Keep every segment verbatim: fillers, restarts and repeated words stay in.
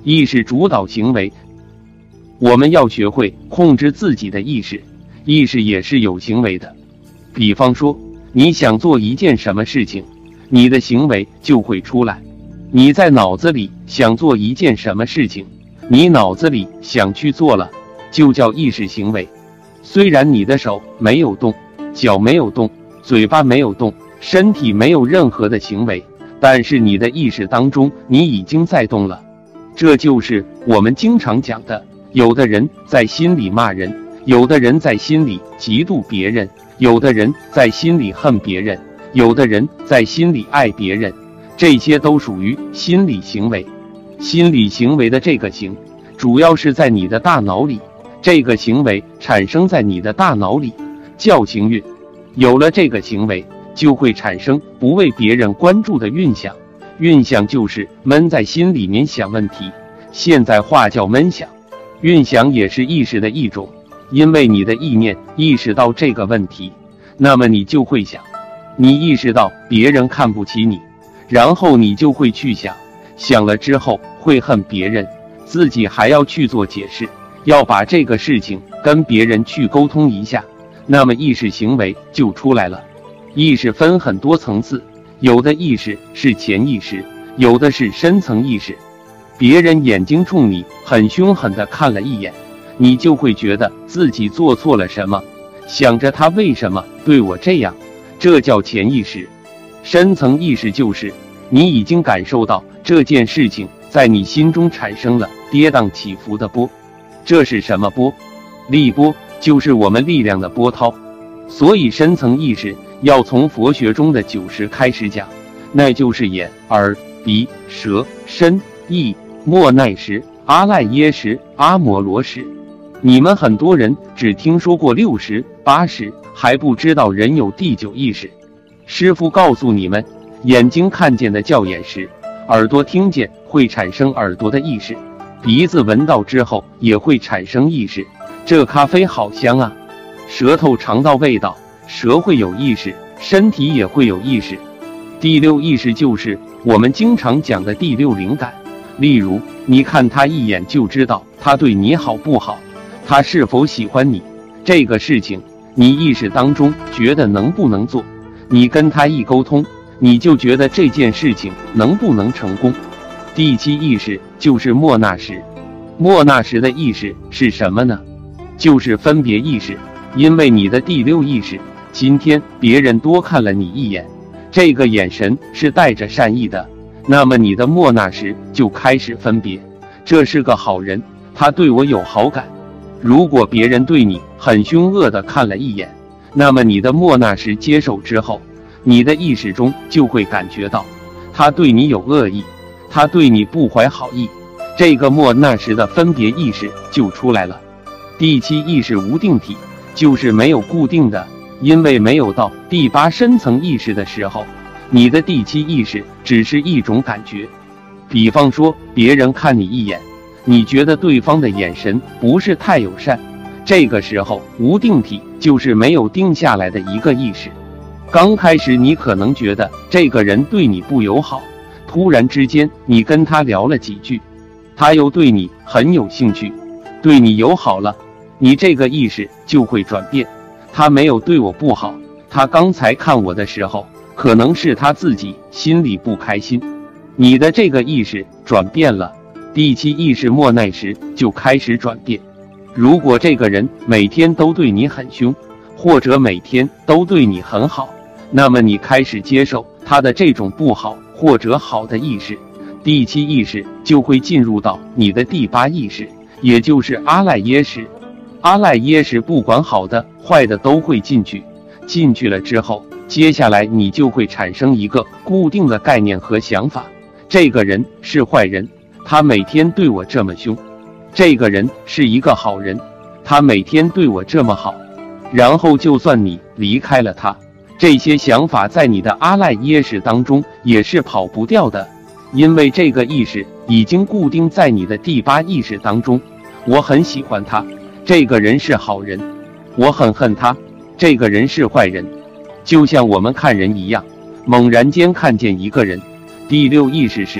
意识主导行为。我们要学会控制自己的意识，意识也是有行为的。比方说，你想做一件什么事情，你的行为就会出来。你在脑子里想做一件什么事情，你脑子里想去做了，就叫意识行为。虽然你的手没有动，脚没有动，嘴巴没有动，身体没有任何的行为，但是你的意识当中你已经在动了。这就是我们经常讲的，有的人在心里骂人，有的人在心里嫉妒别人，有的人在心里恨别人，有的人在心里爱别人，这些都属于心理行为。心理行为的这个行，主要是在你的大脑里，这个行为产生在你的大脑里，叫行运。有了这个行为，就会产生不为别人关注的运想。运想就是闷在心里面想问题，现在话叫闷想。运想也是意识的一种，因为你的意念意识到这个问题，那么你就会想。你意识到别人看不起你，然后你就会去想，想了之后会恨别人，自己还要去做解释，要把这个事情跟别人去沟通一下，那么意识行为就出来了。意识分很多层次，有的意识是潜意识，有的是深层意识。别人眼睛冲你很凶狠地看了一眼，你就会觉得自己做错了什么，想着他为什么对我这样，这叫潜意识。深层意识就是你已经感受到这件事情在你心中产生了跌宕起伏的波。这是什么波？力波，就是我们力量的波涛。所以深层意识要从佛学中的九识开始讲，那就是眼、耳、鼻、舌、身、意、莫奈识、阿赖耶识、阿摩罗识。你们很多人只听说过六识、八识，还不知道人有第九意识。师父告诉你们，眼睛看见的叫眼识，耳朵听见会产生耳朵的意识，鼻子闻到之后也会产生意识，这咖啡好香啊。舌头尝到味道，舌会有意识，身体也会有意识。第六意识就是我们经常讲的第六灵感。例如，你看他一眼就知道他对你好不好，他是否喜欢你，这个事情你意识当中觉得能不能做，你跟他一沟通，你就觉得这件事情能不能成功。第七意识就是莫那识。莫那识的意识是什么呢？就是分别意识。因为你的第六意识，今天别人多看了你一眼，这个眼神是带着善意的，那么你的莫那识就开始分别，这是个好人，他对我有好感。如果别人对你很凶恶的看了一眼，那么你的莫那识接受之后，你的意识中就会感觉到他对你有恶意，他对你不怀好意，这个莫那识的分别意识就出来了。第七意识无定体，就是没有固定的，因为没有到第八深层意识的时候，你的第七意识只是一种感觉。比方说，别人看你一眼，你觉得对方的眼神不是太友善，这个时候无定体就是没有定下来的一个意识。刚开始你可能觉得这个人对你不友好，突然之间你跟他聊了几句，他又对你很有兴趣，对你友好了，你这个意识就会转变。他没有对我不好，他刚才看我的时候，可能是他自己心里不开心。你的这个意识转变了，第七意识莫奈识就开始转变。如果这个人每天都对你很凶，或者每天都对你很好，那么你开始接受他的这种不好或者好的意识，第七意识就会进入到你的第八意识，也就是阿赖耶识。阿赖耶识不管好的坏的都会进去，进去了之后，接下来你就会产生一个固定的概念和想法，这个人是坏人，他每天对我这么凶；这个人是一个好人，他每天对我这么好。然后就算你离开了他，这些想法在你的阿赖耶识当中也是跑不掉的，因为这个意识已经固定在你的第八意识当中。我很喜欢他，这个人是好人；我很恨他，这个人是坏人。就像我们看人一样，猛然间看见一个人，第六意识是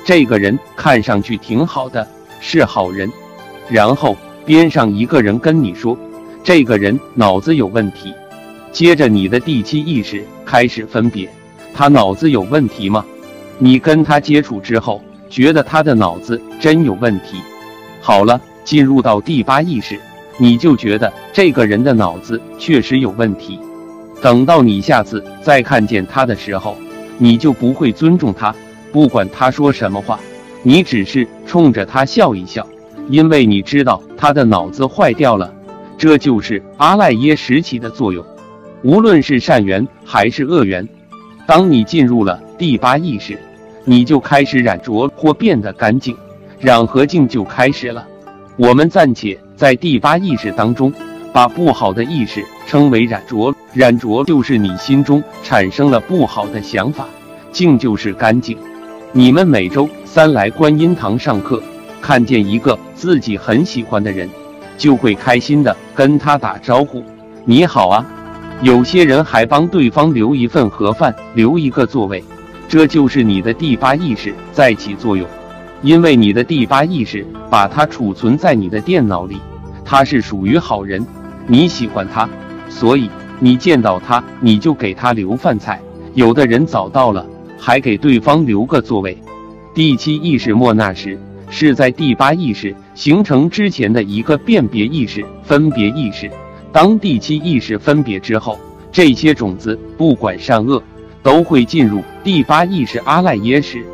这个人看上去挺好的，是好人。然后边上一个人跟你说，这个人脑子有问题。接着你的第七意识开始分别，他脑子有问题吗？你跟他接触之后，觉得他的脑子真有问题。好了，进入到第八意识，你就觉得这个人的脑子确实有问题。等到你下次再看见他的时候，你就不会尊重他，不管他说什么话，你只是冲着他笑一笑，因为你知道他的脑子坏掉了。这就是阿赖耶识起的作用，无论是善缘还是恶缘。当你进入了第八意识，你就开始染浊或变得干净，染和净就开始了。我们暂且在第八意识当中，把不好的意识称为染浊。染浊就是你心中产生了不好的想法，净就是干净。你们每周三来观音堂上课，看见一个自己很喜欢的人，就会开心的跟他打招呼，你好啊。有些人还帮对方留一份盒饭，留一个座位，这就是你的第八意识在起作用。因为你的第八意识把它储存在你的电脑里，他是属于好人，你喜欢他，所以你见到他你就给他留饭菜，有的人早到了还给对方留个座位。第七意识莫那时是在第八意识形成之前的一个辨别意识、分别意识。当第七意识分别之后，这些种子不管善恶都会进入第八意识阿赖耶识。